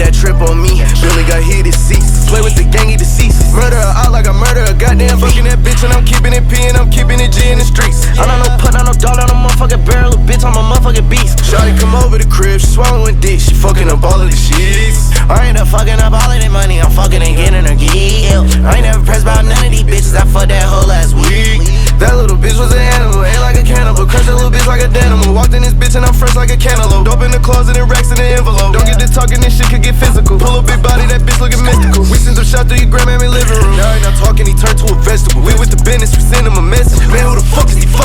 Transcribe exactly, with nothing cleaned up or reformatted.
that trip on me. Really got hit deceased. Play with the gang, he deceased. Murder her out like I murder a goddamn fucking that bitch. And I'm keeping it P and I'm keeping it G in the streets. I'm not no put, not no dog, on a motherfucking barrel, bitch, I'm a motherfucking beast. Shawty come over the crib, she swallowing dick, she fucking up all of the sheets. I ain't up fucking up all of that money, I'm fucking and getting her geek. I ain't never pressed about none of these bitches, I fucked that whole last week. That little bitch was an animal, ain't like a cannibal. Crushed that little bitch like a denimal. Walked in this bitch and I'm fresh like a cantaloupe. Dope in the closet and racks in the envelope. Don't get this talking, this shit could get physical. Pull a big body, that bitch looking mystical. We sent some shot through your grandmammy living room. Now he not talking, he turned to a vegetable. We with the business, we send him a message. Man, who the fuck is he fucking?